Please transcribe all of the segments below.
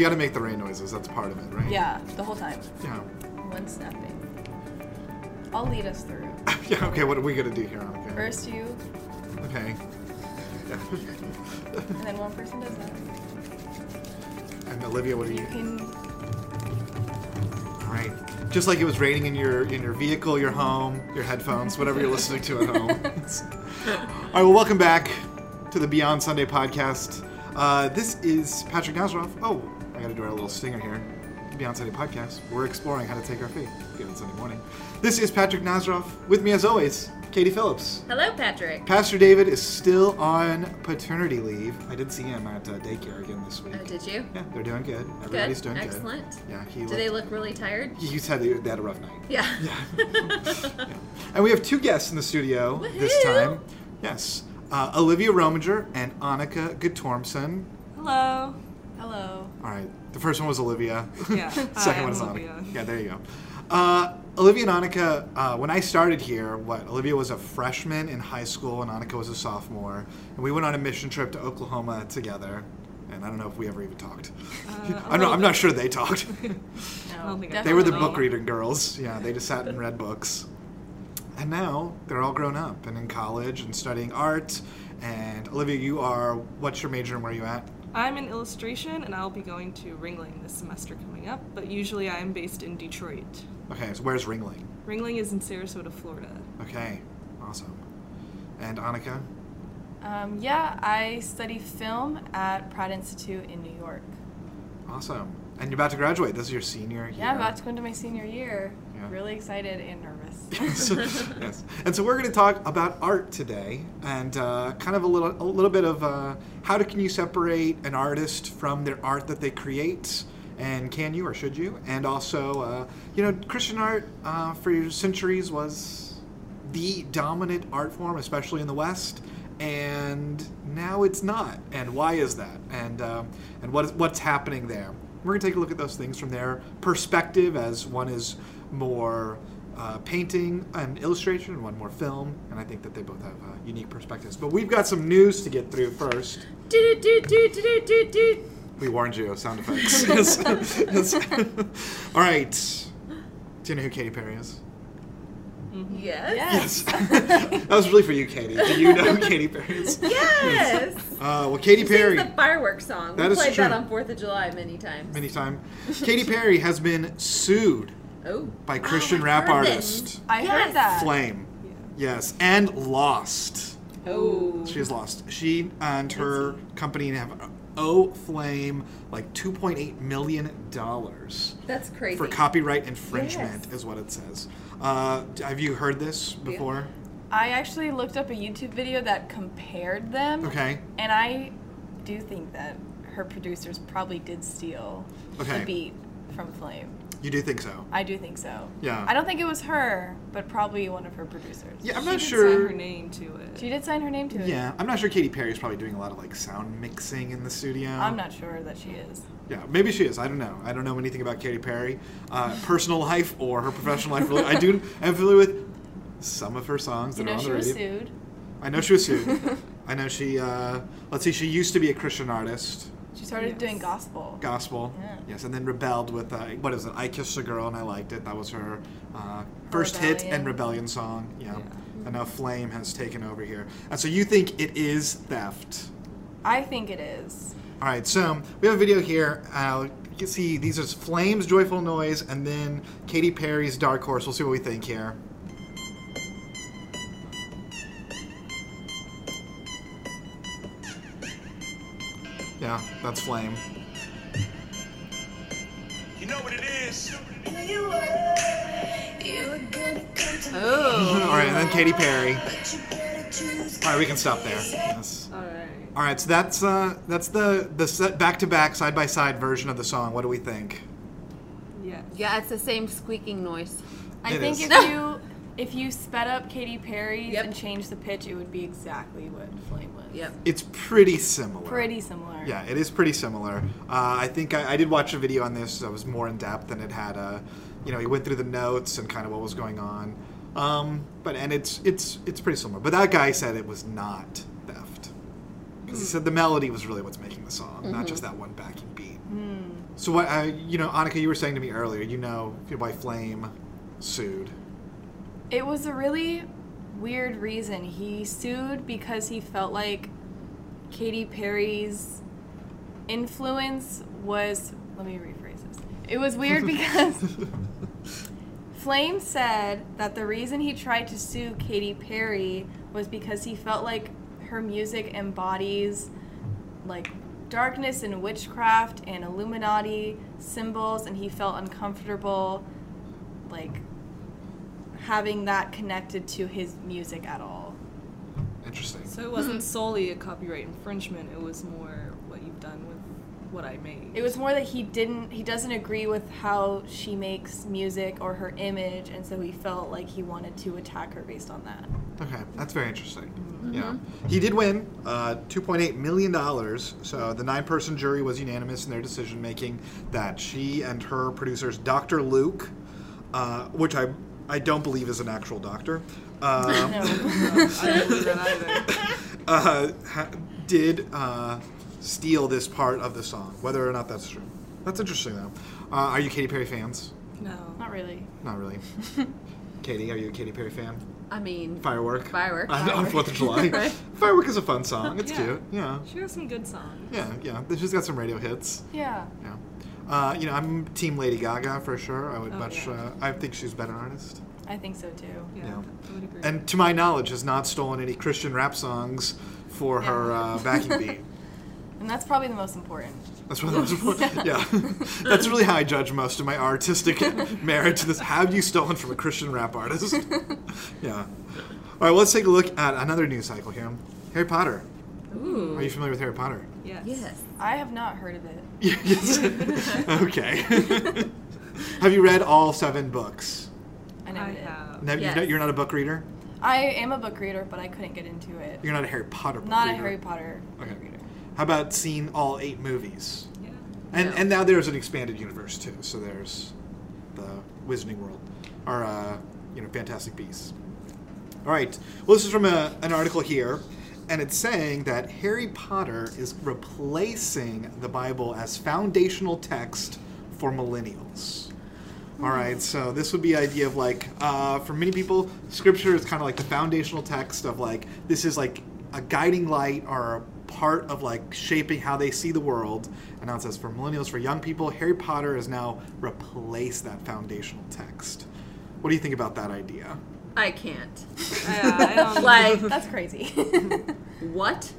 We got to make the rain noises. That's part of it, right? Yeah, the whole time. Yeah. One snapping. I'll lead us through. Yeah, okay, what are we going to do here, Annika? First you, Okay. Yeah. and then one person does that. And Olivia, what are You you? can... All right. Just like it was raining in your vehicle, your home, your headphones, whatever you're listening to at home. All right, well, welcome back to the Beyond Sunday podcast. This is Patrick Nazaroff. Oh, I got to do our little stinger here. Beyond Sunday podcast. We're exploring how to take our faith given Sunday morning. This is Patrick Nazaroff. With me, as always, Katie Phillips. Hello, Patrick. Pastor David is still on paternity leave. I did see him at daycare again this week. Oh, did you? Yeah, they're doing good. Everybody's doing Excellent. good. Yeah, Do they look really tired? He said they had a rough night. Yeah. Yeah. And we have two guests in the studio this Woohoo! time. Yes. Olivia Rominger and Annika Guttormson. Hello. Hello. All right. The first one was Olivia. Yeah. Second Hi, one is I'm Annika. Olivia. Yeah, there you go. Olivia and Annika, when I started here, Olivia was a freshman in high school and Annika was a sophomore. And we went on a mission trip to Oklahoma together. And I don't know if we ever even talked. I'm not sure they talked. I don't think I They were the definitely book reading girls. Yeah, they just sat and read books. And now they're all grown up and in college and studying art. And Olivia, what's your major and where are you at? I'm in illustration, and I'll be going to Ringling this semester coming up, but usually I'm based in Detroit. Okay, so where's Ringling? Ringling is in Sarasota, Florida. Okay, awesome. And Annika? Yeah, I study film at Pratt Institute in New York. Awesome. And you're about to graduate. This is your senior year. Yeah, I'm about to go into my senior year. Yeah. Really excited and nervous. Yes. And so we're going to talk about art today and kind of a little bit of how can you separate an artist from their art that they create, and can you or should you? And also, Christian art for centuries was the dominant art form, especially in the West, and now it's not. And why is that? And what's happening there? We're going to take a look at those things from their perspective, as one is more painting and illustration and one more film, and I think that they both have unique perspectives. But we've got some news to get through first. We warned you, sound effects. Yes. All right. Do you know who Katy Perry is? Yes. Yes. That was really for you, Katie. Do you know who Katy Perry is? Yes. Well, Katy She Perry. sings the fireworks song. That We is played true. that on 4th of July many times. Many times. Katy Perry has been sued Oh. by Christian I've rap heard artist this. I Yes. heard that. Flame. Yes, and lost. Oh. She has lost. She and her company have owe Flame like $2.8 million That's crazy. for copyright infringement, Yes. is what it says. Have you heard this before? I actually looked up a YouTube video that compared them. Okay. And I do think that her producers probably did steal Okay. the beat from Flame. You do think so? I do think so. Yeah. I don't think it was her, but probably one of her producers. Yeah, I'm She not did sure. sign her name to it. She did sign her name to it. Yeah, I'm not sure Katy Perry is probably doing a lot of like sound mixing in the studio. I'm not sure that she is. Yeah, maybe she is. I don't know. I don't know anything about Katy Perry, personal life or her professional life. Really, I'm familiar with some of her songs You that are know on she the was radio. sued. I know she was sued. I know she. Let's see. She used to be a Christian artist, She started Yes. doing gospel. gospel. Yeah. Yes, and then rebelled with what is it? I Kissed a Girl and I Liked It. That was her first hit and rebellion song. Yeah. And now Flame has taken over here. And so you think it is theft? I think it is. All right, so we have a video here. You can see these are Flame's Joyful Noise and then Katy Perry's Dark Horse. We'll see what we think here. Yeah, that's Flame. You know what it is? Oh. All right, and then Katy Perry. All right, we can stop there. Yes. All right. All right, so that's the back-to-back, side-by-side version of the song. What do we think? Yes. Yeah, it's the same squeaking noise. I It think is. if you sped up Katy Perry's Yep. and changed the pitch, it would be exactly what Flame was. Yep. It's pretty similar. Pretty similar. Yeah, it is pretty similar. I think I did watch a video on this that was more in depth, and it had he went through the notes and kind of what was going on. And it's pretty similar. But that guy said it was not theft because he said the melody was really what's making the song, not just that one backing beat. So what? Annika, you were saying to me earlier. Why Flame sued. It was a really weird reason. He sued because he felt like Katy Perry's influence was... Let me rephrase this. It was weird because Flame said that the reason he tried to sue Katy Perry was because he felt like her music embodies like darkness and witchcraft and Illuminati symbols, and he felt uncomfortable like having that connected to his music at all. Interesting. So it wasn't solely a copyright infringement, it was more what you've done with what I made. It was more that he doesn't agree with how she makes music or her image, and so he felt like he wanted to attack her based on that. Okay, that's very interesting. Yeah, he did win $2.8 million. So the 9-person jury was unanimous in their decision making that she and her producers, Dr. Luke, which I don't believe is an actual doctor, I don't believe that either. did steal this part of the song, whether or not that's true. That's interesting, though. Are you Katy Perry fans? No. Not really. Not really. Katie, are you a Katy Perry fan? I mean, Firework. Firework. On 4th of July. Right. Firework is a fun song. It's Yeah. cute. Yeah. She has some good songs. Yeah. She's got some radio hits. Yeah. Yeah. I'm Team Lady Gaga for sure. I would yeah. I think she's a better artist. I think so too. Yeah, Yeah. I would agree. And to my knowledge, has not stolen any Christian rap songs for her backing beat. And that's probably the most important. That's what that's important. Yeah. That's really how I judge most of my artistic merit to this. Have you stolen from a Christian rap artist? Yeah. All right, well, let's take a look at another news cycle here. Harry Potter. Ooh. Are you familiar with Harry Potter? Yes. Yes. I have not heard of it. Yes. Okay. Have you read all 7 books? I never I did. have. No, Yes. you're not a book reader? I am a book reader, but I couldn't get into it. You're not a Harry Potter book Not reader? a Harry Potter book Okay. reader. How about seeing all 8 movies? Yeah. No. And now there's an expanded universe too. So there's the Wizarding World, or Fantastic Beasts. All right. Well, this is from an article here, and it's saying that Harry Potter is replacing the Bible as foundational text for millennials. All right. So this would be the idea of like, for many people, Scripture is kind of like the foundational text of like this is like a guiding light or a part of like shaping how they see the world. And now it says for millennials, for young people, Harry Potter has now replaced that foundational text. What do you think about that idea? I can't. I don't Like, That's crazy. what?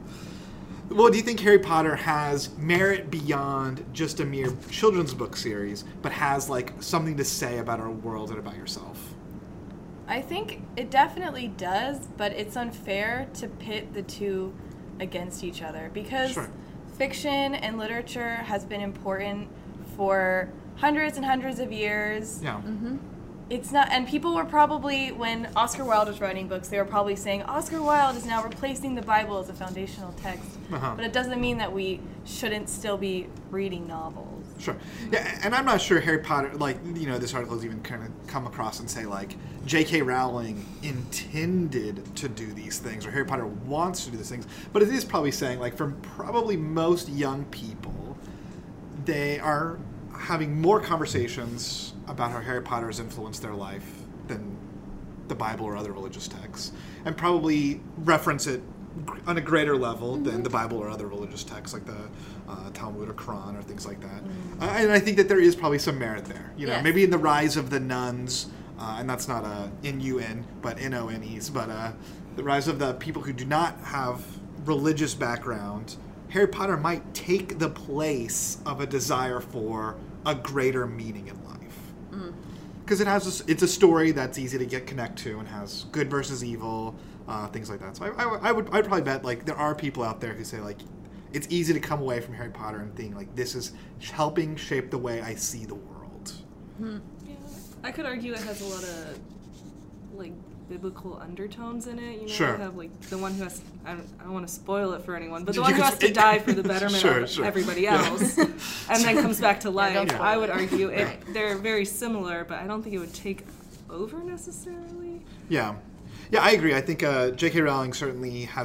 Well, do you think Harry Potter has merit beyond just a mere children's book series, but has like something to say about our world and about yourself? I think it definitely does, but it's unfair to pit the two against each other because Sure. fiction and literature has been important for hundreds and hundreds of years. Yeah. It's not, and people were probably, when Oscar Wilde was writing books, they were probably saying Oscar Wilde is now replacing the Bible as a foundational text. Uh-huh. But it doesn't mean that we shouldn't still be reading novels. Sure. Yeah, and I'm not sure Harry Potter, this article has even kind of come across and say, like, J.K. Rowling intended to do these things, or Harry Potter wants to do these things. But it is probably saying, like, for probably most young people, they are having more conversations about how Harry Potter has influenced their life than the Bible or other religious texts, and probably reference it on a greater level than the Bible or other religious texts like the Talmud or Quran or things like that. And I think that there is probably some merit there. Yes. Maybe in the rise of the nuns, and that's not N-U-N, but N-O-N-Es, but the rise of the people who do not have religious background, Harry Potter might take the place of a desire for a greater meaning in life. Because it's a story that's easy to connect to and has good versus evil, things like that. So I'd probably bet like there are people out there who say like it's easy to come away from Harry Potter and think like this is helping shape the way I see the world. Yeah. I could argue it has a lot of like biblical undertones in it. Sure. You have like the one who has I don't want to spoil it for anyone, but the You one who can- has to die for the betterment Sure, of sure. everybody Yeah. else, and then comes back to life. don't spoil I would it. argue Right. they're very similar, but I don't think it would take over necessarily. Yeah, I agree. I think J.K. Rowling certainly has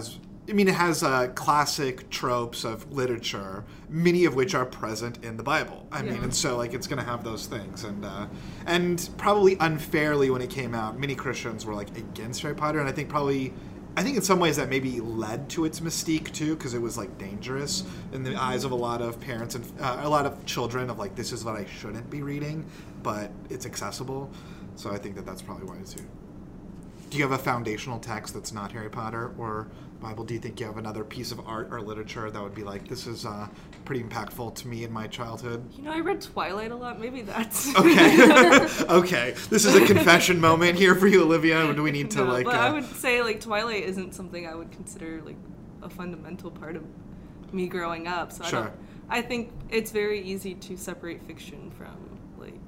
I mean, it has classic tropes of literature, many of which are present in the Bible. I mean, and so like it's going to have those things, and probably unfairly when it came out, many Christians were like against Harry Potter, and I think in some ways that maybe led to its mystique too, because it was like dangerous in the eyes of a lot of parents and a lot of children of like, this is what I shouldn't be reading, but it's accessible. So I think that's probably why too. Do you have a foundational text that's not Harry Potter or Bible? Do you think you have another piece of art or literature that would be like, this is pretty impactful to me in my childhood? You know, I read Twilight a lot. Maybe that's... Okay. Okay. This is a confession moment here for you, Olivia. Or do we need to No, like... But I would say, like, Twilight isn't something I would consider, like, a fundamental part of me growing up. So Sure. I think it's very easy to separate fiction from, like,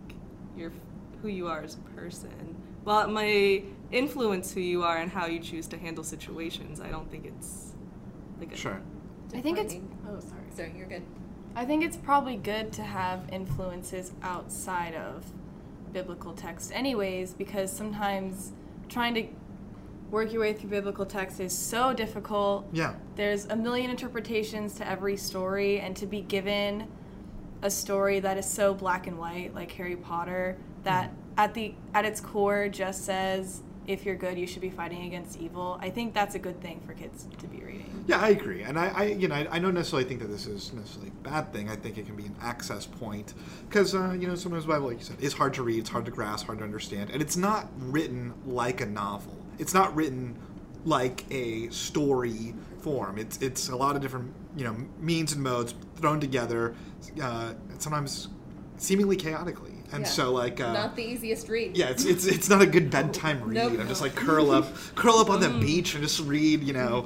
who you are as a person. Well, it may influence who you are and how you choose to handle situations. I don't think it's like Sure. I think it's. Defining. Oh, sorry. Sorry, you're good. I think it's probably good to have influences outside of biblical text, anyways, because sometimes trying to work your way through biblical text is so difficult. Yeah. There's a million interpretations to every story, and to be given a story that is so black and white, like Harry Potter, that at its core just says, if you're good, you should be fighting against evil. I think that's a good thing for kids to be reading. Yeah, I agree, and I don't necessarily think that this is necessarily a bad thing. I think it can be an access point because sometimes the Bible, like you said, is hard to read, it's hard to grasp, hard to understand, and it's not written like a novel. It's not written like a story form. It's a lot of different means and modes thrown together, sometimes seemingly chaotically. And so like not the easiest read. yeah, it's not a good bedtime read. Nope. I'm just like curl up on the beach and just read, Yeah,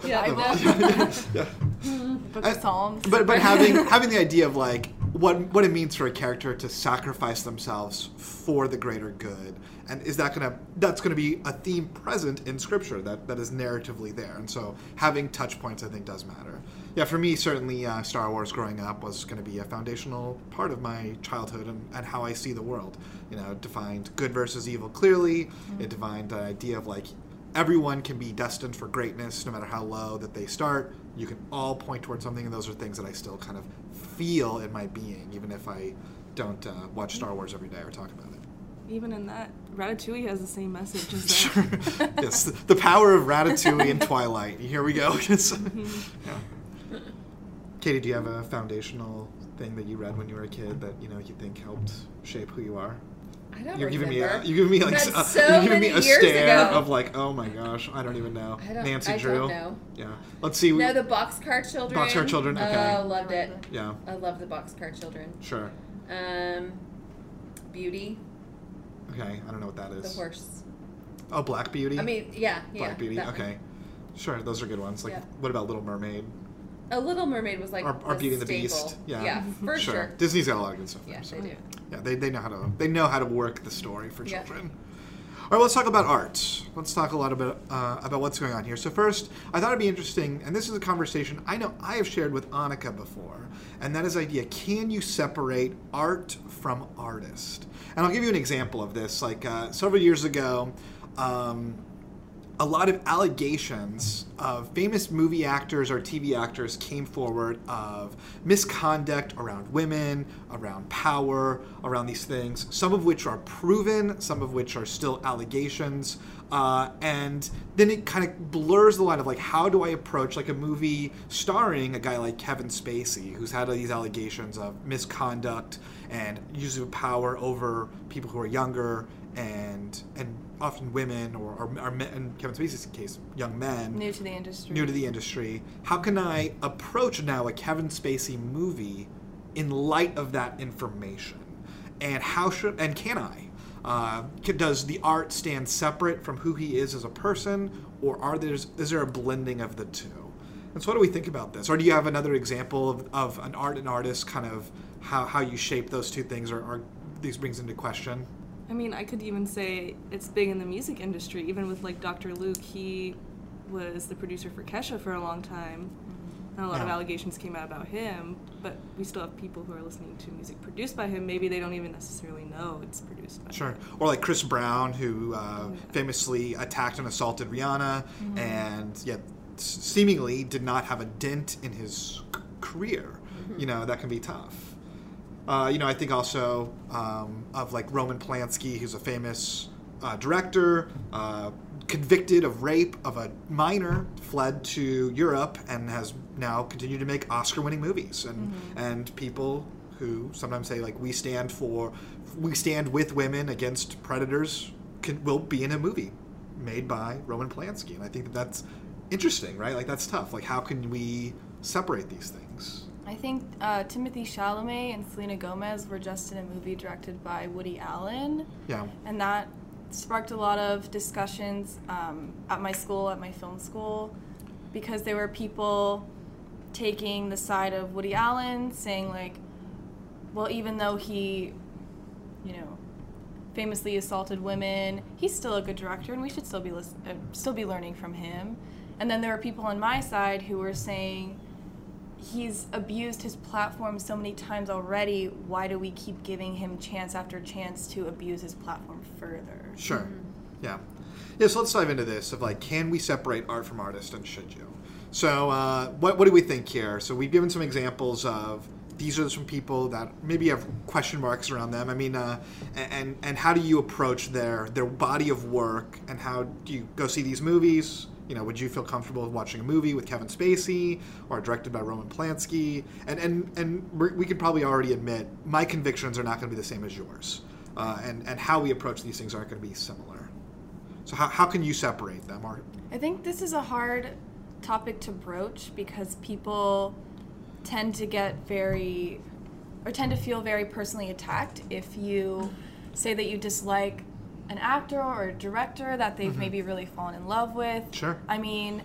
yeah. Book of Psalms. But having the idea of like what it means for a character to sacrifice themselves for the greater good, and that's gonna be a theme present in Scripture that is narratively there, and so having touch points I think does matter. Yeah, for me certainly Star Wars growing up was going to be a foundational part of my childhood and how I see the world. It defined good versus evil clearly. It defined the idea of like everyone can be destined for greatness no matter how low that they start. You can all point towards something, and those are things that I still kind of feel in my being, even if I don't watch Star Wars every day or talk about it. even in that, Ratatouille has the same message as that. Sure. Yes, the power of Ratatouille and Twilight. Here we go. Yeah. Katie, do you have a foundational thing that you read when you were a kid that you think helped shape who you are? I don't You're giving remember. me you're giving me That's so you're giving me many a years stare ago. of like, oh my gosh, I don't even know. Nancy Drew. I don't know. Yeah. Let's see. No, the Boxcar Children. Boxcar Children, okay. Oh, loved it. Yeah. I love the Boxcar Children. Sure. Beauty, Okay. I don't know what that the is. horse. Oh, Black Beauty. I mean, yeah. Black Beauty. that one. Okay. Sure. Those are good ones. Like, Yeah. what about Little Mermaid? A Little Mermaid was like Or Beauty and the staple. Beast. Yeah. Yeah, for sure. Disney's got a lot of good stuff. Yeah, there, so. they do. Yeah, they know how to work the story for Yeah. children. All right, let's talk about art. Let's talk a lot about what's going on here. So first, I thought it'd be interesting, and this is a conversation I know I have shared with Annika before, and that is the idea: can you separate art from artist? And I'll give you an example of this. Like several years ago, a lot of allegations of famous movie actors or TV actors came forward of misconduct around women, around power, around these things, some of which are proven, some of which are still allegations. And then it kind of blurs the line of like, how do I approach like a movie starring a guy like Kevin Spacey, who's had these allegations of misconduct and use of power over people who are younger and often women or men, in Kevin Spacey's case, young men. New to the industry. New to the industry. How can I approach now a Kevin Spacey movie in light of that information? And can I? Does the art stand separate from who he is as a person, or is there a blending of the two? And so what do we think about this? Or do you have another example of an art and artist, kind of how you shape those two things, or these brings into question? I mean, I could even say it's big in the music industry. Even with like Dr. Luke, he was the producer for Kesha for a long time. And a lot of allegations came out about him, but we still have people who are listening to music produced by him. Maybe they don't even necessarily know it's produced by him. Or like Chris Brown, who famously attacked and assaulted Rihanna, and yet seemingly did not have a dent in his career. That can be tough. I think also of like Roman Polanski, who's a famous director, convicted of rape of a minor, fled to Europe and has now continued to make Oscar-winning movies. And people who sometimes say like we stand with women against predators will be in a movie made by Roman Polanski. And I think that's interesting, right? Like that's tough. Like how can we separate these things? I think Timothée Chalamet and Selena Gomez were just in a movie directed by Woody Allen. Yeah. And that sparked a lot of discussions at my film school, because there were people taking the side of Woody Allen, saying like, well, even though he, famously assaulted women, he's still a good director, and we should still be learning from him. And then there were people on my side who were saying, he's abused his platform so many times already, why do we keep giving him chance after chance to abuse his platform further? Sure. Yeah, so let's dive into this of like, can we separate art from artist, and should you? So what do we think here? So we've given some examples of these are some people that maybe have question marks around them. I mean, and how do you approach their body of work, and how do you go see these movies? Would you feel comfortable watching a movie with Kevin Spacey or directed by Roman Polanski? And we could probably already admit my convictions are not going to be the same as yours, and how we approach these things aren't going to be similar. So how can you separate them? I think this is a hard topic to broach, because people tend to feel very personally attacked if you say that you dislike an actor or a director that they've maybe really fallen in love with. Sure. I mean,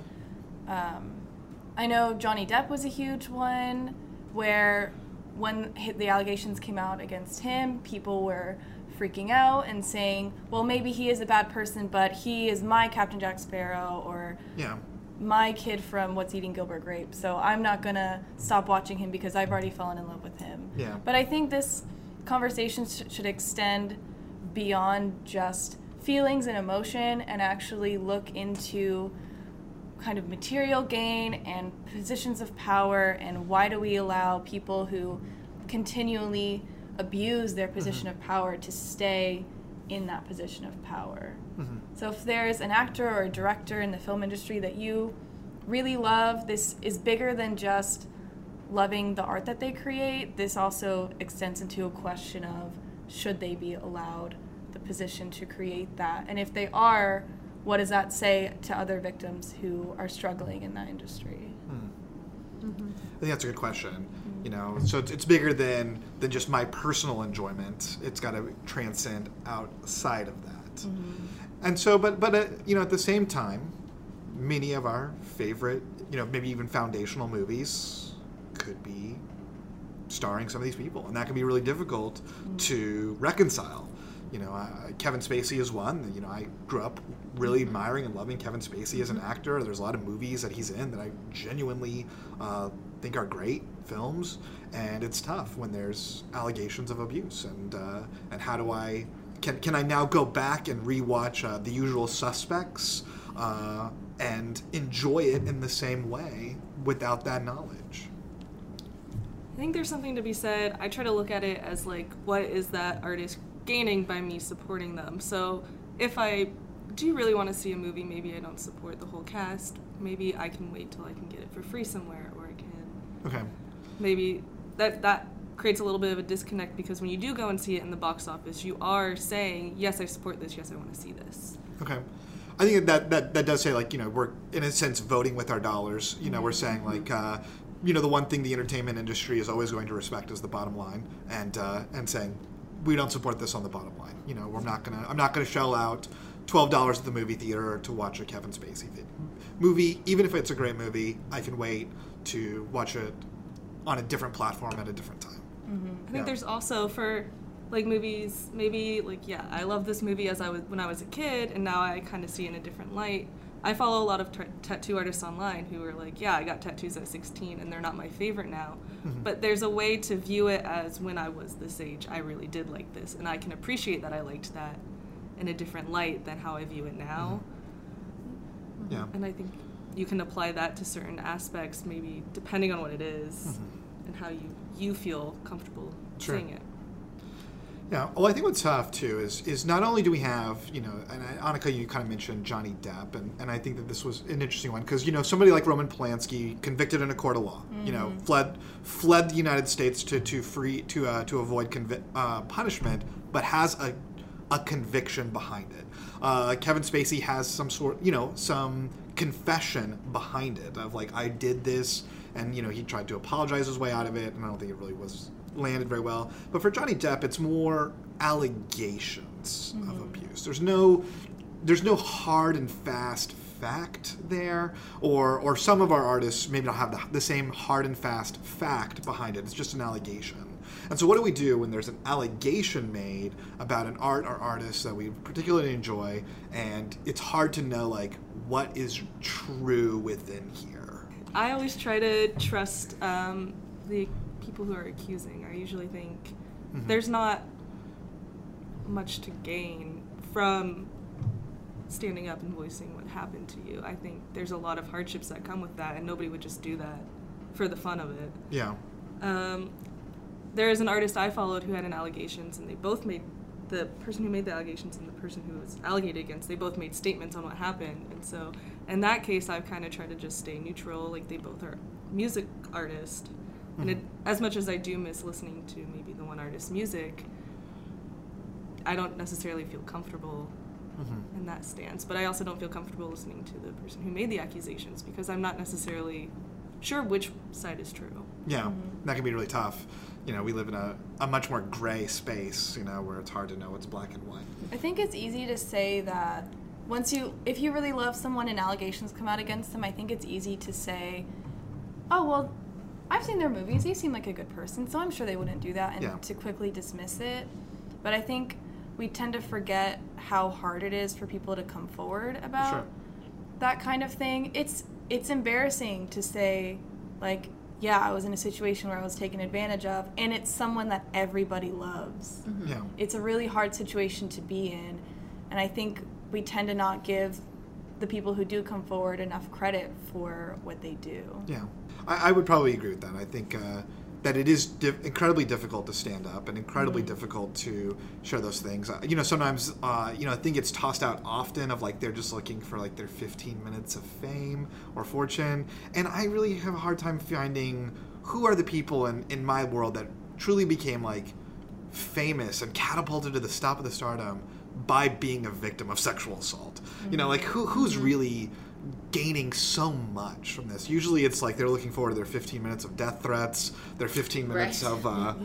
I know Johnny Depp was a huge one, where when the allegations came out against him, people were freaking out and saying, well, maybe he is a bad person, but he is my Captain Jack Sparrow, or my kid from What's Eating Gilbert Grape, so I'm not going to stop watching him because I've already fallen in love with him. Yeah. But I think this conversation should extend beyond just feelings and emotion, and actually look into kind of material gain and positions of power, and why do we allow people who continually abuse their position of power to stay in that position of power. So if there's an actor or a director in the film industry that you really love, this is bigger than just loving the art that they create. This also extends into a question of, should they be allowed the position to create that? And if they are, what does that say to other victims who are struggling in that industry? I think that's a good question. So it's bigger than just my personal enjoyment. It's got to transcend outside of that. And so, but at the same time, many of our favorite, maybe even foundational movies could be starring some of these people, and that can be really difficult to reconcile. Kevin Spacey is one. I grew up really admiring and loving Kevin Spacey as an actor. There's a lot of movies that he's in that I genuinely think are great films, and it's tough when there's allegations of abuse. And how do I can I now go back and rewatch The Usual Suspects and enjoy it in the same way without that knowledge? I think there's something to be said. I try to look at it as like, what is that artist gaining by me supporting them? So if I do really want to see a movie, maybe I don't support the whole cast. Maybe I can wait till I can get it for free somewhere, or I can. Maybe that creates a little bit of a disconnect, because when you do go and see it in the box office, you are saying, yes, I support this, yes, I want to see this. Okay. I think that does say, like, we're, in a sense, voting with our dollars. We're saying, like, the one thing the entertainment industry is always going to respect is the bottom line, and saying, we don't support this on the bottom line. I'm not gonna shell out $12 at the movie theater to watch a Kevin Spacey movie. Even if it's a great movie, I can wait to watch it on a different platform at a different time. I think there's also, for like movies, maybe like, I love this movie when I was a kid, and now I kind of see it in a different light. I follow a lot of tattoo artists online who are like, I got tattoos at 16 and they're not my favorite now. But there's a way to view it as, when I was this age, I really did like this, and I can appreciate that I liked that in a different light than how I view it now. And I think you can apply that to certain aspects, maybe depending on what it is and how you feel comfortable seeing it. Yeah, well, I think what's tough, too, is not only do we have, and Annika, you kind of mentioned Johnny Depp, and I think that this was an interesting one, because, somebody like Roman Polanski, convicted in a court of law, fled the United States to avoid punishment, but has a conviction behind it. Kevin Spacey has some some confession behind it of, like, I did this, and, he tried to apologize his way out of it, and I don't think it really was landed very well. But for Johnny Depp, it's more allegations of abuse. There's no hard and fast fact there, or some of our artists maybe don't have the same hard and fast fact behind it. It's just an allegation. And so what do we do when there's an allegation made about an art or artist that we particularly enjoy, and it's hard to know, like, what is true within here? I always try to trust the people who are accusing. I usually think there's not much to gain from standing up and voicing what happened to you. I think there's a lot of hardships that come with that, and nobody would just do that for the fun of it. Yeah. There is an artist I followed who had an allegations, and they both made, the person who made the allegations and the person who was allegated against, they both made statements on what happened. And so in that case, I've kind of tried to just stay neutral. Like, they both are music artists. And as much as I do miss listening to maybe the one artist's music, I don't necessarily feel comfortable in that stance. But I also don't feel comfortable listening to the person who made the accusations, because I'm not necessarily sure which side is true. Yeah, that can be really tough. We live in a much more gray space, where it's hard to know what's black and white. I think it's easy to say that if you really love someone and allegations come out against them, I think it's easy to say, oh, well, I've seen their movies, they seem like a good person, so I'm sure they wouldn't do that, and to quickly dismiss it. But I think we tend to forget how hard it is for people to come forward about that kind of thing. It's embarrassing to say, like, yeah, I was in a situation where I was taken advantage of, and it's someone that everybody loves. Yeah. It's a really hard situation to be in, and I think we tend to not give the people who do come forward enough credit for what they do. Yeah, I would probably agree with that. I think that it is incredibly difficult to stand up and incredibly difficult to share those things. Sometimes, I think it's tossed out often of, like, they're just looking for, like, their 15 minutes of fame or fortune. And I really have a hard time finding who are the people in my world that truly became, like, famous and catapulted to the top of the stardom by being a victim of sexual assault. Like, who's really gaining so much from this? Usually it's like they're looking forward to their 15 minutes of death threats, their 15 minutes of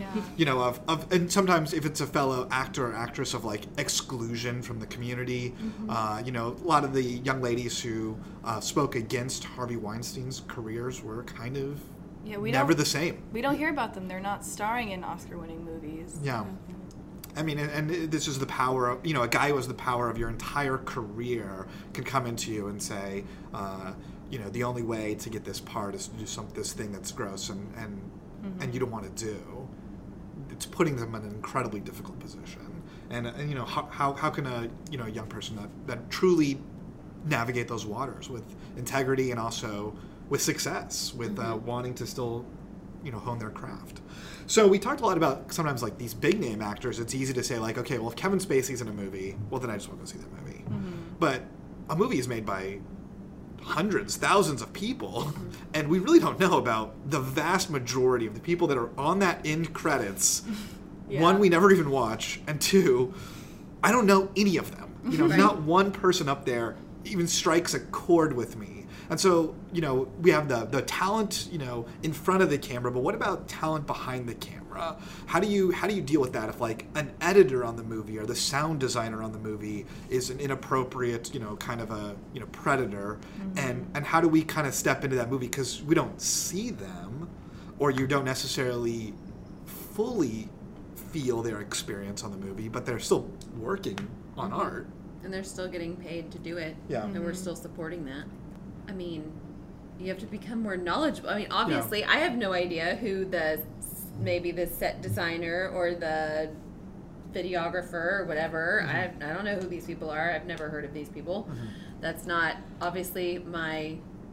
and sometimes if it's a fellow actor or actress, of, like, exclusion from the community. A lot of the young ladies who spoke against Harvey Weinstein's careers were kind of never the same. We don't hear about them. They're not starring in Oscar-winning movies. Yeah. I mean, and this is the power of, a guy who has the power of your entire career can come into you and say, the only way to get this part is to do this thing that's gross and you don't want to do. It's putting them in an incredibly difficult position. And how can a young person that truly navigate those waters with integrity and also with success, with wanting to still hone their craft. So we talked a lot about sometimes, like, these big name actors. It's easy to say, like, okay, well, if Kevin Spacey's in a movie, well, then I just want to go see that movie. But a movie is made by hundreds, thousands of people, and we really don't know about the vast majority of the people that are on that end credits. One, we never even watch, and two, I don't know any of them. Not one person up there even strikes a chord with me. And so, we have the talent, in front of the camera, but what about talent behind the camera? How do you deal with that if, like, an editor on the movie or the sound designer on the movie is an inappropriate, kind of a, predator? And how do we kind of step into that movie because we don't see them, or you don't necessarily fully feel their experience on the movie, but they're still working on art. And they're still getting paid to do it. Yeah. And we're still supporting that. I mean, you have to become more knowledgeable. I mean, obviously, I have no idea who maybe the set designer or the videographer or whatever. I don't know who these people are. I've never heard of these people. That's not obviously my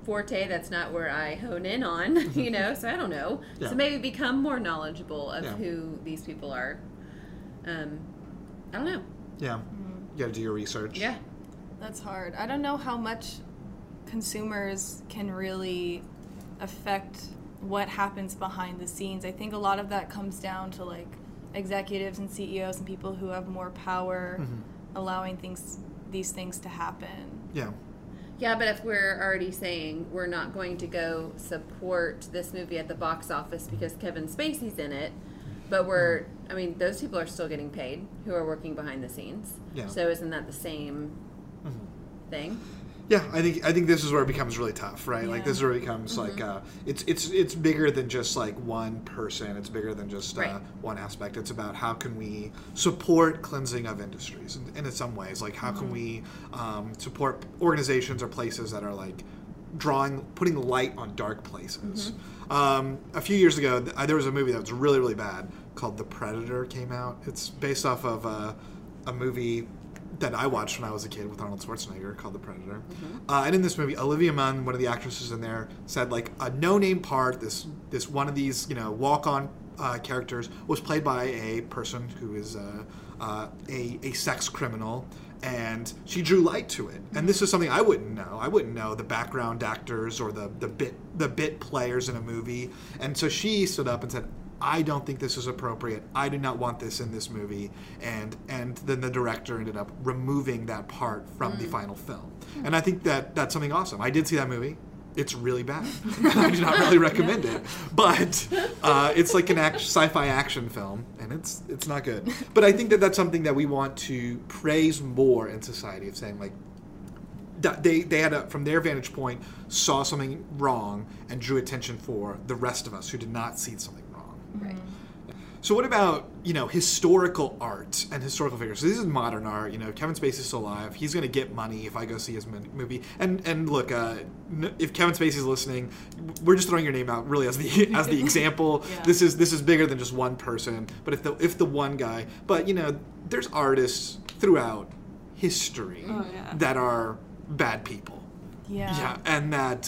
forte. That's not where I hone in on, you know, so I don't know. Yeah. So maybe become more knowledgeable of Yeah. who these people are. I don't know. Yeah. You got to do your research. Yeah. That's hard. I don't know how much consumers can really affect what happens behind the scenes. I think a lot of that comes down to like executives and CEOs and people who have more power allowing these things to happen. Yeah. Yeah, but if we're already saying we're not going to go support this movie at the box office because Kevin Spacey's in it, but I mean, those people are still getting paid who are working behind the scenes. Yeah. So isn't that the same thing? Yeah, I think this is where it becomes really tough, right? Like Yeah. this is where it becomes like it's bigger than just like one person. It's bigger than just Right. one aspect. It's about how can we support cleansing of industries, and in some ways, like how can we support organizations or places that are like putting light on dark places. A few years ago, there was a movie that was really, really bad called The Predator came out. It's based off of a movie that I watched when I was a kid with Arnold Schwarzenegger called The Predator. And in this movie, Olivia Munn, one of the actresses in there, said like a no-name part, this one of these, you know, walk-on characters was played by a person who is a sex criminal, and she drew light to it. And this is something I wouldn't know. I wouldn't know the background actors or the bit players in a movie. And so she stood up and said, I don't think this is appropriate. I do not want this in this movie. And then the director ended up removing that part from the final film. And I think that's something awesome. I did see that movie. It's really bad. I do not really recommend it. But it's like an sci-fi action film, and it's not good. But I think that's something that we want to praise more in society, of saying like, that they had from their vantage point, saw something wrong and drew attention for the rest of us who did not see something wrong. Right. So what about, you know, historical art and historical figures? So this is modern art. You know, Kevin Spacey's still alive. He's going to get money if I go see his movie. And look, if Kevin Spacey's listening, we're just throwing your name out really as the example. Yeah. This is bigger than just one person. But if the one guy, but you know, there's artists throughout history that are bad people. Yeah, and that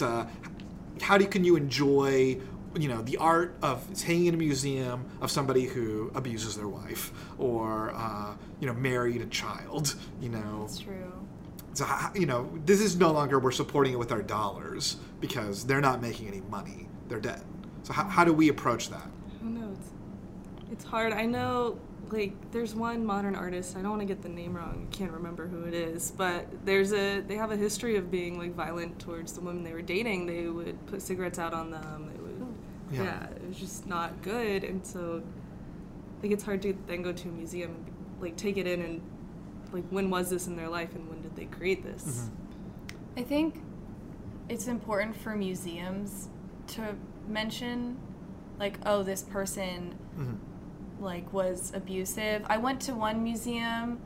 can you enjoy, you know, the art of hanging in a museum of somebody who abuses their wife or you know, married a child, you know. That's true. So, you know, this is no longer we're supporting it with our dollars because they're not making any money. They're dead. So how do we approach that? I don't know. It's hard. I know, like, there's one modern artist. I don't want to get the name wrong. I can't remember who it is. But they have a history of being, like, violent towards the women they were dating. They would put cigarettes out on them. They would, yeah, it was just not good. And so, like, it's hard to then go to a museum and, like, take it in and, like, when was this in their life and when did they create this? I think it's important for museums to mention, like, oh, this person, like, was abusive. I went to one museum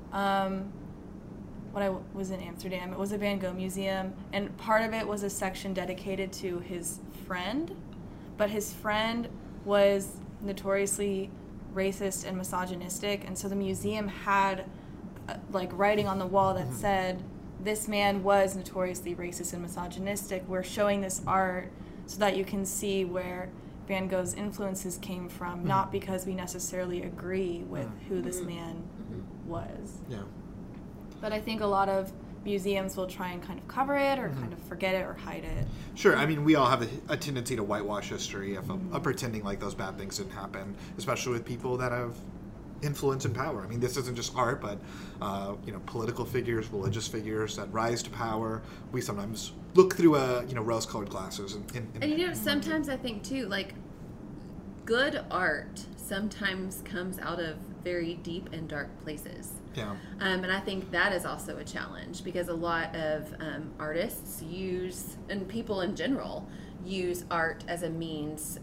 when I was in Amsterdam. It was a Van Gogh museum, and part of it was a section dedicated to his friend, but his friend was notoriously racist and misogynistic, and so the museum had like writing on the wall that said, this man was notoriously racist and misogynistic. We're showing this art so that you can see where Van Gogh's influences came from, not because we necessarily agree with who this man was. Yeah. But I think a lot of museums will try and kind of cover it or kind of forget it or hide it. Sure. I mean, we all have a tendency to whitewash history of pretending like those bad things didn't happen, especially with people that have influence and power. I mean, this isn't just art, but you know, political figures, religious figures that rise to power. We sometimes look through rose-colored glasses. And you know, sometimes I think too, like, good art sometimes comes out of very deep and dark places. Yeah. And I think that is also a challenge because a lot of artists use, and people in general, use art as a means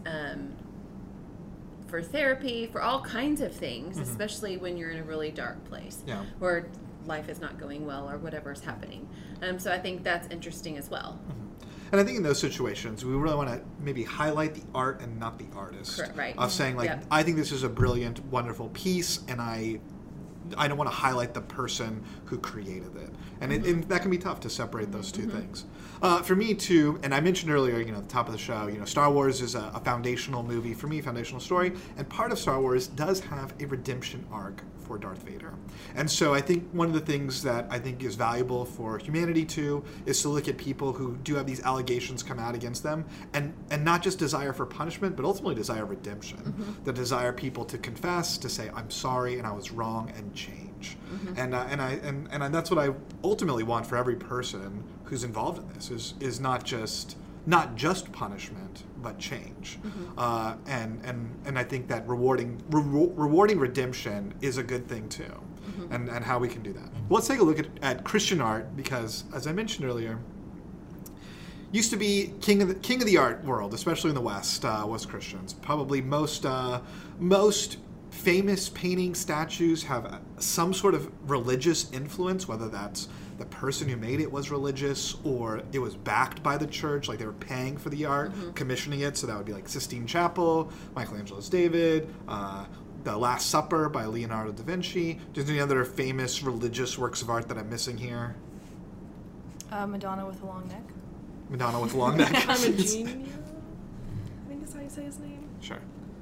for therapy, for all kinds of things, especially when you're in a really dark place where life is not going well or whatever's happening. So I think that's interesting as well. And I think in those situations, we really want to maybe highlight the art and not the artist. Correct, right. Of saying, like, I think this is a brilliant, wonderful piece, and I I don't want to highlight the person who created it, and, and that can be tough to separate those two things. For me too, and I mentioned earlier, at the top of the show, Star Wars is a foundational movie for me, foundational story, and part of Star Wars does have a redemption arc for Darth Vader. And so I think one of the things that I think is valuable for humanity too is to look at people who do have these allegations come out against them and not just desire for punishment, but ultimately desire redemption. The desire people to confess, to say, I'm sorry and I was wrong, and change. And that's what I ultimately want for every person who's involved in this is not just punishment, but change. And I think that rewarding redemption is a good thing too, and how we can do that. Well, let's take a look at Christian art, because as I mentioned earlier, used to be king of the art world, especially in the West, was Christians. Probably most famous painting statues have some sort of religious influence, whether that's the person who made it was religious or it was backed by the church, like they were paying for the art, commissioning it. So that would be like Sistine Chapel, Michelangelo's David, The Last Supper by Leonardo da Vinci. Just any other famous religious works of art that I'm missing here? Madonna with a long neck. Madonna with a long neck. Parmigianino, I think is how you say his name. Sure.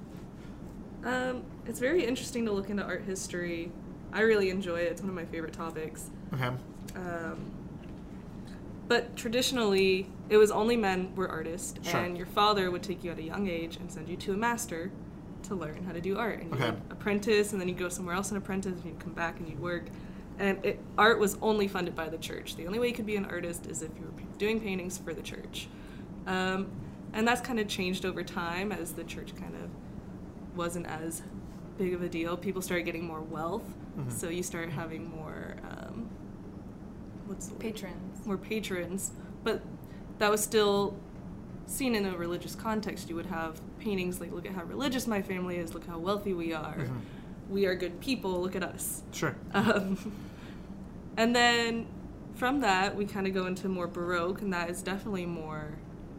It's very interesting to look into art history. I really enjoy it. It's one of my favorite topics. Okay. But traditionally, it was only men were artists, Sure. and your father would take you at a young age and send you to a master to learn how to do art. And you would apprentice, and then you'd go somewhere else and apprentice, and you'd come back and you'd work. And art was only funded by the church. The only way you could be an artist is if you were doing paintings for the church. And that's kind of changed over time as the church kind of wasn't as big of a deal. People started getting more wealth, so you started having more Patrons. more patrons, but that was still seen in a religious context. You would have paintings like, look at how religious my family is, look how wealthy we are, we are good people, look at us. Sure. And then from that we kind of go into more Baroque, and that is definitely more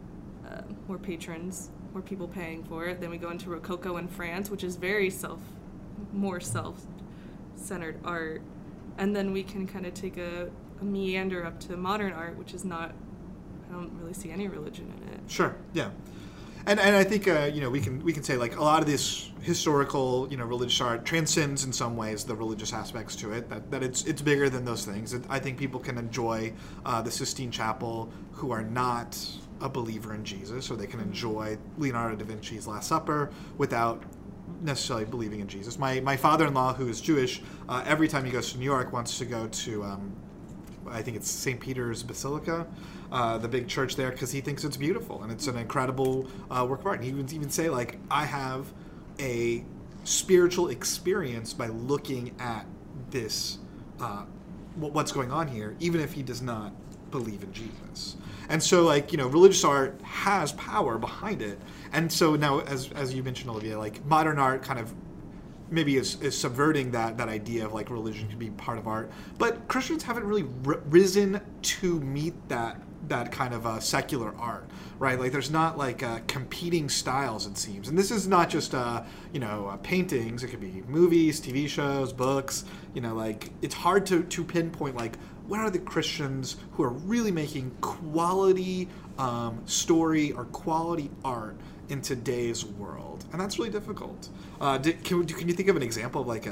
patrons, more people paying for it. Then we go into Rococo in France, which is very more self-centered art. And then we can kind of take a meander up to modern art, which is not, I don't really see any religion in it. Sure. Yeah. And I think we can say like a lot of this historical religious art transcends in some ways the religious aspects to it. That it's bigger than those things. I think people can enjoy the Sistine Chapel who are not a believer in Jesus, or they can enjoy Leonardo da Vinci's Last Supper without necessarily believing in Jesus. My father-in-law, who is Jewish, every time he goes to New York, wants to go to I think it's St. Peter's Basilica, the big church there, because he thinks it's beautiful and it's an incredible work of art. And he would even say, like, I have a spiritual experience by looking at this, what's going on here, even if he does not believe in Jesus. And so, like, religious art has power behind it. And so now, as you mentioned, Olivia, like, modern art kind of maybe is subverting that idea of like religion can be part of art, but Christians haven't really risen to meet that kind of secular art, right? Like there's not like competing styles, it seems, and this is not just paintings. It could be movies, TV shows, books. Like it's hard to pinpoint like what are the Christians who are really making quality story or quality art in today's world, and that's really difficult. Can you think of an example of like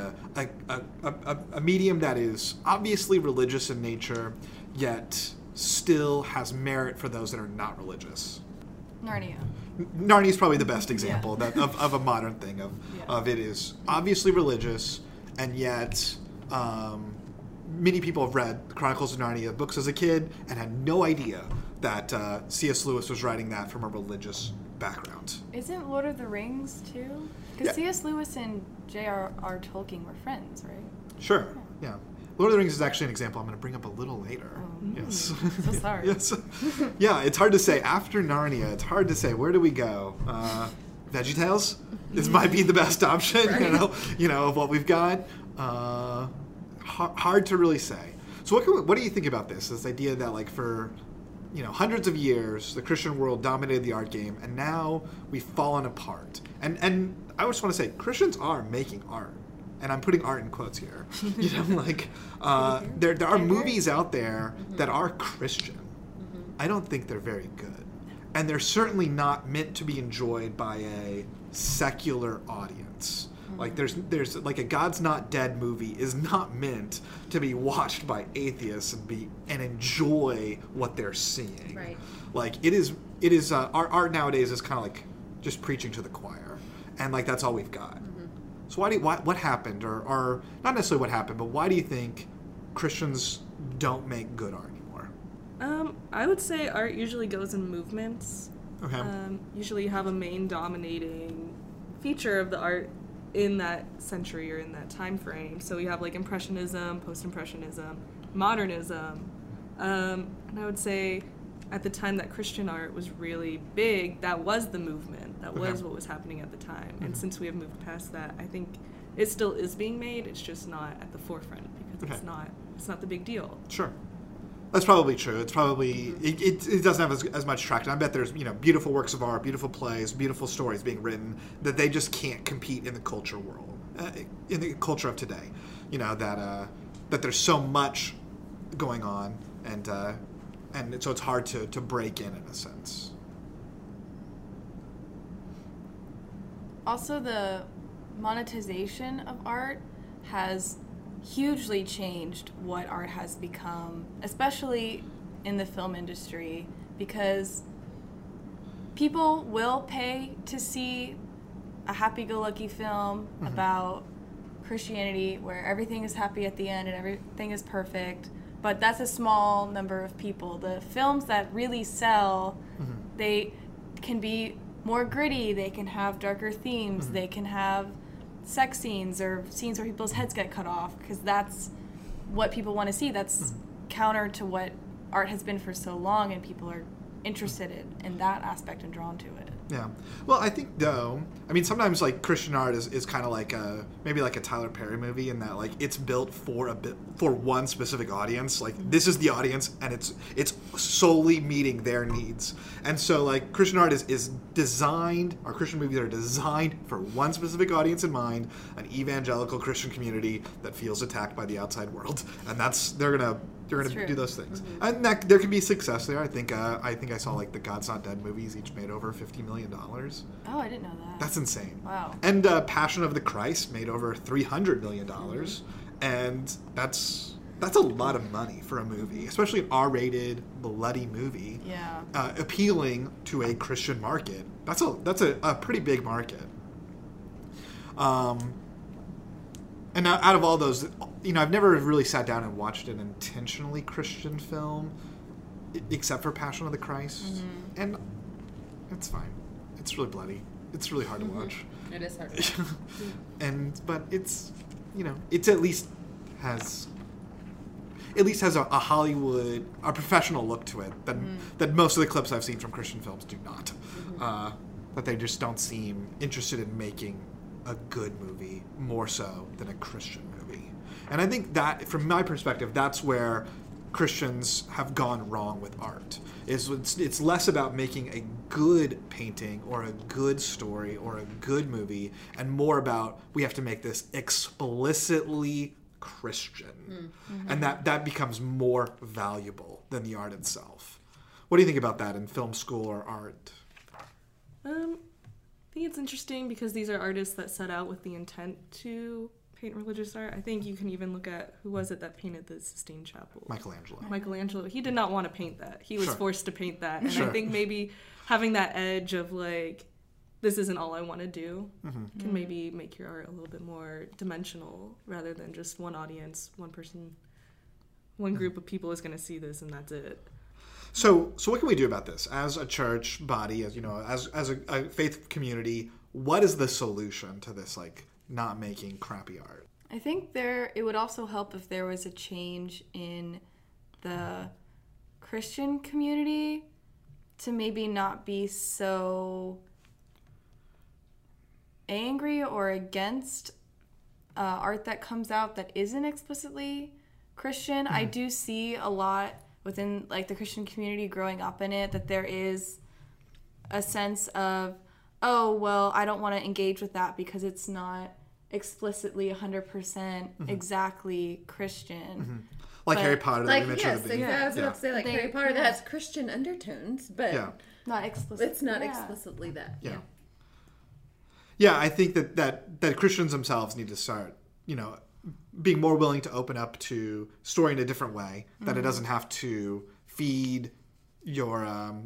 a medium that is obviously religious in nature, yet still has merit for those that are not religious? Narnia. Narnia is probably the best example of a modern thing of it is obviously religious, and yet many people have read the Chronicles of Narnia books as a kid and had no idea that C.S. Lewis was writing that from a religious background. Isn't Lord of the Rings too? Because C.S. Lewis and J.R.R. Tolkien were friends, right? Sure. Yeah. Lord of the Rings is actually an example I'm going to bring up a little later. Yes. So sorry. Yes. Yeah, it's hard to say. After Narnia, it's hard to say. Where do we go? VeggieTales? This might be the best option, right. Of what we've got. Hard to really say. So what do you think about this idea that like for hundreds of years the Christian world dominated the art game, and now we've fallen apart? And I just want to say Christians are making art. and I'm putting art in quotes here. You know, like there are movies out there that are Christian. I don't think they're very good, and they're certainly not meant to be enjoyed by a secular audience. Like there's like a God's Not Dead movie is not meant to be watched by atheists and enjoy what they're seeing. Right. Like it is our art nowadays is kind of like just preaching to the choir, and like that's all we've got. So what happened, or not necessarily what happened, but why do you think Christians don't make good art anymore? I would say art usually goes in movements. Okay. Usually you have a main dominating feature of the art in that century or in that time frame. So we have like Impressionism, Post-Impressionism, Modernism. And I would say at the time that Christian art was really big, that was the movement. That was what was happening at the time. And since we have moved past that, I think it still is being made. It's just not at the forefront because it's not the big deal. Sure. That's probably true. It's probably it doesn't have as much traction. I bet there's beautiful works of art, beautiful plays, beautiful stories being written that they just can't compete in the culture world, in the culture of today. That there's so much going on, and so it's hard to break in a sense. Also, the monetization of art has hugely changed what art has become, especially in the film industry, because people will pay to see a happy-go-lucky film about Christianity where everything is happy at the end and everything is perfect, but that's a small number of people. The films that really sell, they can be more gritty, they can have darker themes, they can have sex scenes or scenes where people's heads get cut off, because that's what people want to see. That's counter to what art has been for so long, and people are interested in that aspect and drawn to it. Yeah. Well, I think though, sometimes like Christian art is kind of like maybe like a Tyler Perry movie, in that like it's built for one specific audience. Like this is the audience, and it's solely meeting their needs. And so like Christian art is designed, or Christian movies are designed for one specific audience in mind, an evangelical Christian community that feels attacked by the outside world, and they're gonna do those things, and there can be success there. I think I saw like the God's Not Dead movies each made over $50 million. Oh, I didn't know that. That's insane. Wow. And Passion of the Christ made over $300 million, and that's a lot of money for a movie, especially an R-rated, bloody movie. Yeah. Appealing to a Christian market. That's a pretty big market. And out of all those, I've never really sat down and watched an intentionally Christian film, except for Passion of the Christ, and it's fine. It's really bloody. It's really hard to watch. It is hard. But it's it's at least has a Hollywood, a professional look to it that most of the clips I've seen from Christian films do not. That they just don't seem interested in making a good movie more so than a Christian movie. And I think that, from my perspective, that's where Christians have gone wrong with art. It's less about making a good painting or a good story or a good movie, and more about we have to make this explicitly Christian. And that becomes more valuable than the art itself. What do you think about that in film school or art? I think it's interesting because these are artists that set out with the intent to paint religious art. I think you can even look at, who was it that painted the Sistine Chapel? Michelangelo. He did not want to paint that. He was forced to paint that. And I think maybe having that edge of like, this isn't all I want to do, can maybe make your art a little bit more dimensional rather than just one audience, one person, one group of people is going to see this and that's it. So what can we do about this as a church body, as a faith community? What is the solution to this, like, not making crappy art? I think it would also help if there was a change in the Christian community to maybe not be so angry or against art that comes out that isn't explicitly Christian. I do see a lot within like the Christian community growing up in it that there is a sense of, oh, well, I don't want to engage with that because it's not explicitly 100% exactly Christian. Like But- Harry Potter that Like, we mentioned yes, at the beginning. I was about to say, like They- Harry Potter that yeah. has Christian undertones, but Yeah. Not explicit. it's not yeah. explicitly that. Yeah. Yeah, I think that Christians themselves need to start, being more willing to open up to story in a different way, that it doesn't have to feed your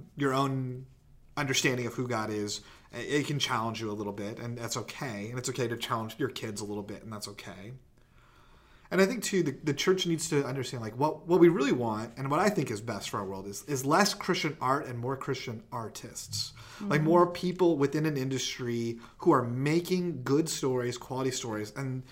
own understanding of who God is. It can challenge you a little bit, and that's okay. And it's okay to challenge your kids a little bit, and that's okay. And I think, too, the church needs to understand, like, what we really want and what I think is best for our world is less Christian art and more Christian artists. Like, more people within an industry who are making good stories, quality stories. And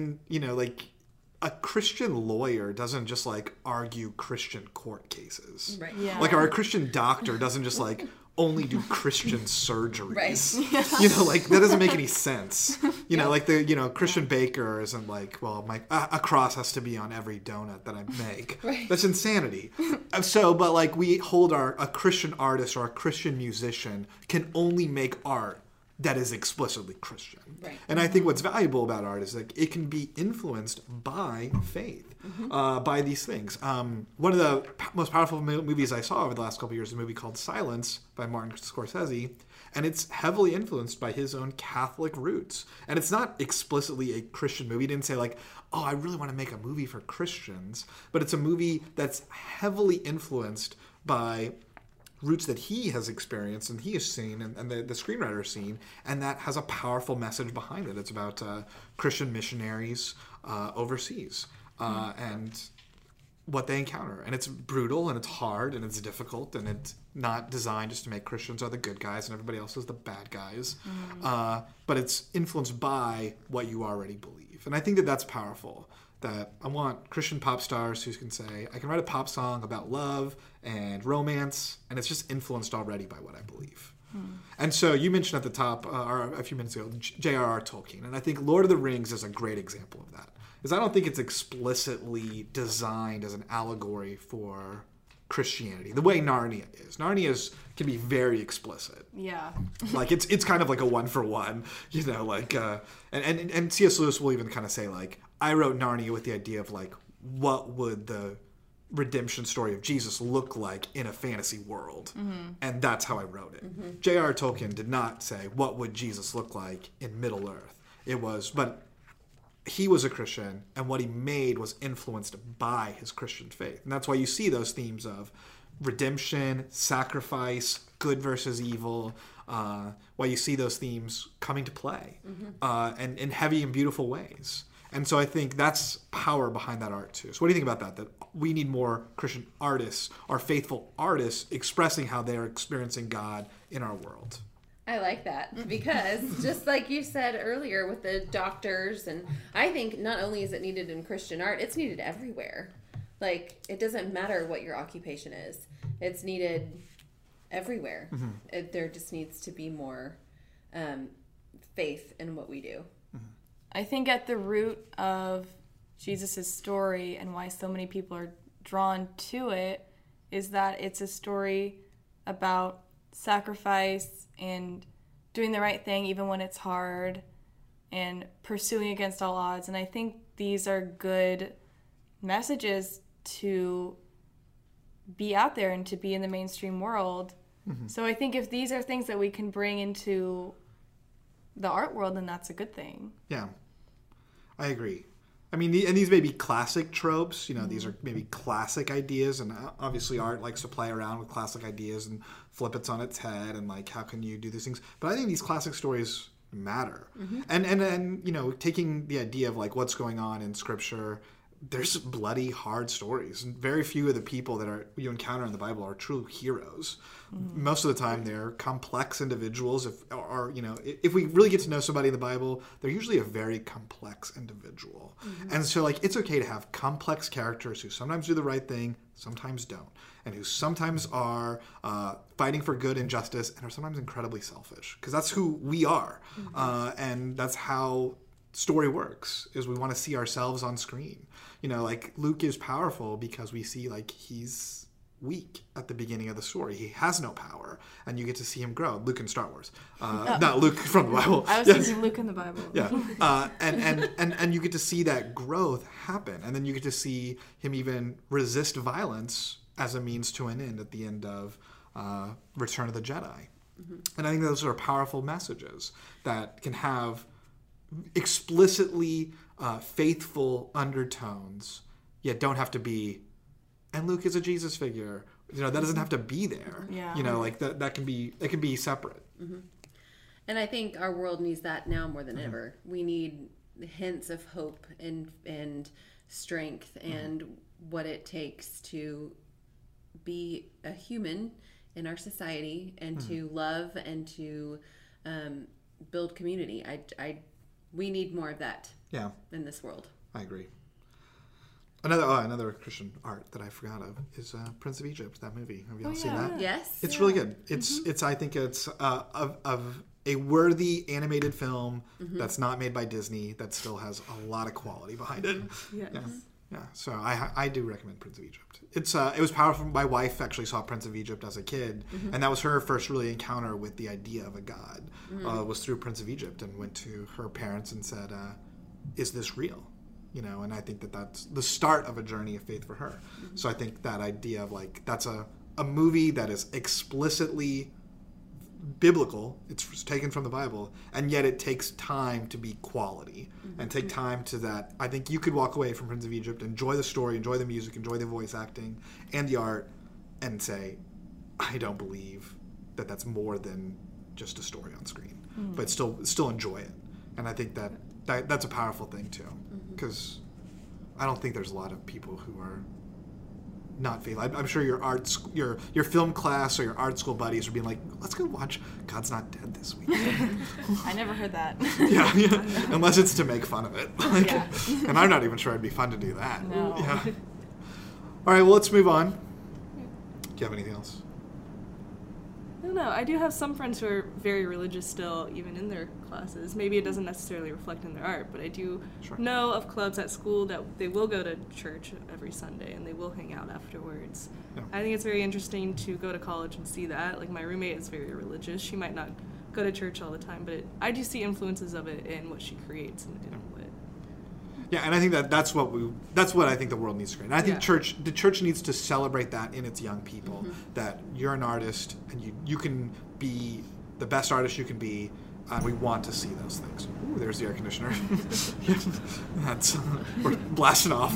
like, a Christian lawyer doesn't just, like, argue Christian court cases. Right. Yeah. Like, or a Christian doctor doesn't just, like, only do Christian surgeries. Right. Like, that doesn't make any sense. Like the, Christian baker isn't like, well, a cross has to be on every donut that I make. Right. That's insanity. But like, we hold a Christian artist or a Christian musician can only make art that is explicitly Christian. Right. And I think what's valuable about art is like it can be influenced by faith, by these things. One of the most powerful movies I saw over the last couple of years is a movie called Silence by Martin Scorsese, and it's heavily influenced by his own Catholic roots. And it's not explicitly a Christian movie. He didn't say like, oh, I really want to make a movie for Christians, but it's a movie that's heavily influenced by roots that he has experienced and he has seen and the screenwriter has seen, and that has a powerful message behind it. It's about Christian missionaries overseas and what they encounter. And it's brutal and it's hard and it's difficult and it's not designed just to make Christians are the good guys and everybody else is the bad guys. But it's influenced by what you already believe. And I think that that's powerful. That I want Christian pop stars who can say, I can write a pop song about love and romance, and it's just influenced already by what I believe. And so you mentioned at the top, or a few minutes ago, J.R.R. Tolkien, and I think Lord of the Rings is a great example of that. Because I don't think it's explicitly designed as an allegory for Christianity, the way Narnia is. Narnia can be very explicit. Yeah. Like it's kind of like a one for one, and C.S. Lewis will even kind of say like, I wrote Narnia with the idea of like, what would the redemption story of Jesus look like in a fantasy world? And that's how I wrote it. J.R.R. Tolkien did not say, what would Jesus look like in Middle Earth? But he was a Christian, and what he made was influenced by his Christian faith. And that's why you see those themes of redemption, sacrifice, good versus evil, why you see those themes coming to play and in heavy and beautiful ways. And so I think that's power behind that art too. So what do you think about that? That we need more Christian artists, or faithful artists, expressing how they're experiencing God in our world. I like that because just like you said earlier with the doctors, and I think not only is it needed in Christian art, it's needed everywhere. Like, it doesn't matter what your occupation is. It's needed everywhere. There just needs to be more faith in what we do. I think at the root of Jesus' story and why so many people are drawn to it is that it's a story about sacrifice and doing the right thing even when it's hard and pursuing against all odds. And I think these are good messages to be out there and to be in the mainstream world. So I think if these are things that we can bring into the art world, then that's a good thing. Yeah, I agree. I mean, and these may be classic tropes. These are maybe classic ideas, and obviously art likes to play around with classic ideas and flip it on its head, and like, how can you do these things? But I think these classic stories matter. And taking the idea of like what's going on in Scripture, there's bloody, hard stories, and very few of the people that you encounter in the Bible are true heroes. Most of the time, they're complex individuals. If we really get to know somebody in the Bible, they're usually a very complex individual. And so, like, it's okay to have complex characters who sometimes do the right thing, sometimes don't, and who sometimes are fighting for good and justice, and are sometimes incredibly selfish, because that's who we are, and that's how story works. Is we want to see ourselves on screen. Like, Luke is powerful because we see like he's weak at the beginning of the story. He has no power, and you get to see him grow. Luke in Star Wars, not Luke from the Bible. I was thinking Luke in the Bible. Yeah, and you get to see that growth happen, and then you get to see him even resist violence as a means to an end at the end of Return of the Jedi. And I think those are powerful messages that can have explicitly faithful undertones, yet don't have to be, and Luke is a Jesus figure. That doesn't have to be there. Yeah. Like that can be, it can be separate. And I think our world needs that now more than ever. We need hints of hope and strength and what it takes to be a human in our society and to love and to build community. We need more of that. Yeah. In this world. I agree. Another Christian art that I forgot of is Prince of Egypt. That movie. Have y'all seen that? Yes. It's really good. It's. I think it's of a worthy animated film that's not made by Disney that still has a lot of quality behind it. Yes. Yeah. So I do recommend Prince of Egypt. It was powerful. My wife actually saw Prince of Egypt as a kid, and that was her first really encounter with the idea of a god. Was through Prince of Egypt, and went to her parents and said, "Is this real?" And I think that's the start of a journey of faith for her. So I think that idea of that's a movie that is explicitly biblical. It's taken from the Bible, and yet it takes time to be quality and take time to that. I think you could walk away from Prince of Egypt, enjoy the story, enjoy the music, enjoy the voice acting and the art, and say, I don't believe that that's more than just a story on screen, but still enjoy it. And I think that's a powerful thing too, because I don't think there's a lot of people who are not faithful. I'm sure your film class or your art school buddies are being like, let's go watch God's Not Dead this week. I never heard that. yeah. Unless it's to make fun of it. And I'm not even sure it'd be fun to do that. No. Yeah. All right, well, let's move on. Do you have anything else? I don't know. I do have some friends who are very religious still, even in their classes. Maybe it doesn't necessarily reflect in their art, but I do know of clubs at school that they will go to church every Sunday and they will hang out afterwards. Yeah. I think it's very interesting to go to college and see that. Like, my roommate is very religious. She might not go to church all the time, but I do see influences of it in what she creates and what. Yeah, and I think that's what I think the world needs to create. And I think the church needs to celebrate that in its young people, that you're an artist and you can be the best artist you can be, and we want to see those things. Ooh, there's the air conditioner. We're blasting off.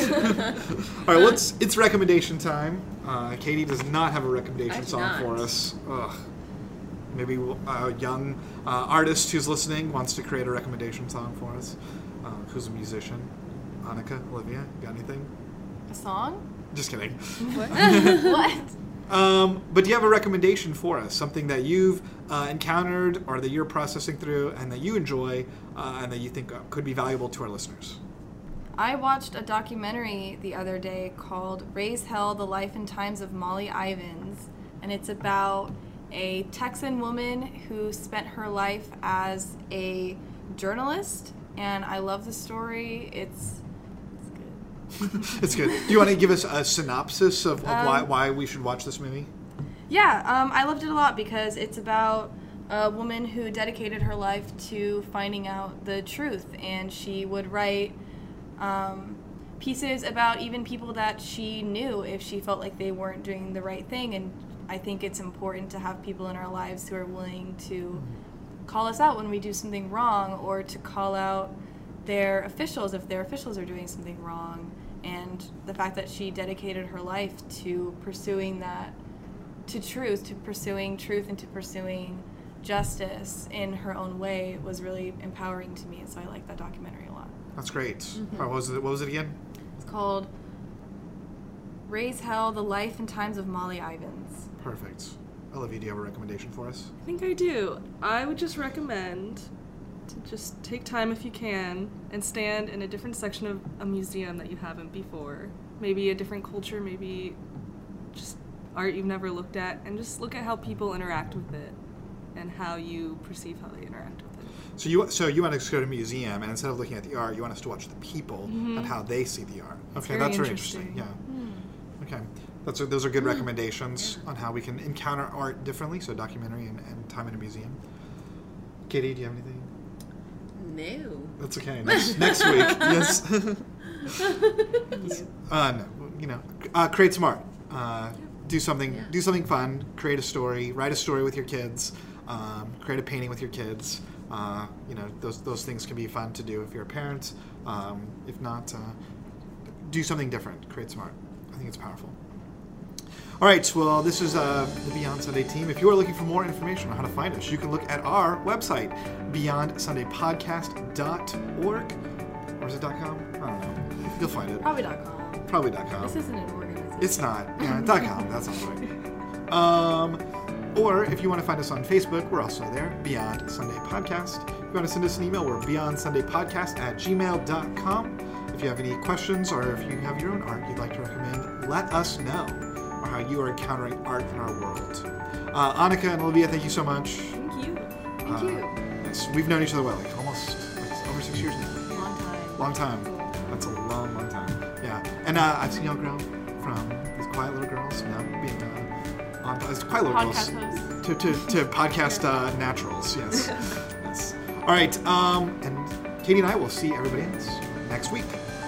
All right, it's recommendation time. Katie does not have a recommendation song for us. Ugh. Maybe a young artist who's listening wants to create a recommendation song for us. Who's a musician? Annika, Olivia, got anything? A song? Just kidding. What? What? But do you have a recommendation for us? Something that you've encountered or that you're processing through and that you enjoy and that you think could be valuable to our listeners? I watched a documentary the other day called Raise Hell, The Life and Times of Molly Ivins. And it's about a Texan woman who spent her life as a journalist. And I love the story. It's good. It's good. Do you want to give us a synopsis of why we should watch this movie? Yeah, I loved it a lot because it's about a woman who dedicated her life to finding out the truth. And she would write pieces about even people that she knew if she felt like they weren't doing the right thing. And I think it's important to have people in our lives who are willing to call us out when we do something wrong, or to call out their officials if their officials are doing something wrong. And the fact that she dedicated her life to pursuing truth and to pursuing justice in her own way was really empowering to me, and so I like that documentary a lot. That's great. What was it again? It's called Raise Hell, The Life and Times of Molly Ivins. Perfect. Olivia, do you have a recommendation for us? I think I do. I would just recommend to just take time if you can and stand in a different section of a museum that you haven't before. Maybe a different culture, maybe just art you've never looked at, and just look at how people interact with it and how you perceive how they interact with it. So you want us to go to a museum, and instead of looking at the art, you want us to watch the people and how they see the art. Okay, that's very interesting. Yeah. Okay. Those are good recommendations on how we can encounter art differently. So documentary and time in a museum. Katie, do you have anything? No. That's okay. Next week, yes. No, create smart. Do something fun. Create a story. Write a story with your kids. Create a painting with your kids. Those things can be fun to do if you're a parent. If not, do something different. Create smart. I think it's powerful. All right, well, this is the Beyond Sunday team. If you are looking for more information on how to find us, you can look at our website, beyondsundaypodcast.org. Or is it .com? I don't know. You'll find it. Probably.com. Probably.com. This isn't an organization. It's not. Yeah, .com. That sounds right. Or if you want to find us on Facebook, we're also there, Beyond Sunday Podcast. If you want to send us an email, we're beyondsundaypodcast@gmail.com. If you have any questions or if you have your own art you'd like to recommend, let us know. Or how you are encountering art in our world. Annika and Olivia, thank you so much. Thank you. Thank you. Yes, we've known each other well, almost over 6 years now. Long time. That's a long time. Yeah, and I've seen y'all grow from these quiet little girls now being on as quiet little Podcast girls host. to podcast naturals. Yes, yes. All right, and Katie and I will see everybody else next week.